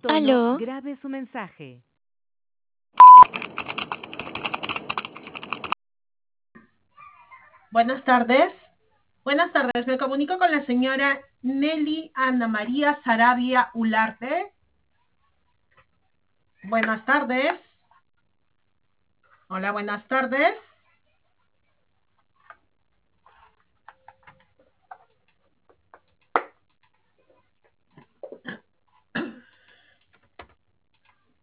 tono, ¿Aló? grabe su mensaje. Buenas tardes. Buenas tardes. Me comunico con la señora Nelly Ana María Sarabia Ularte. Buenas tardes. Hola, buenas tardes.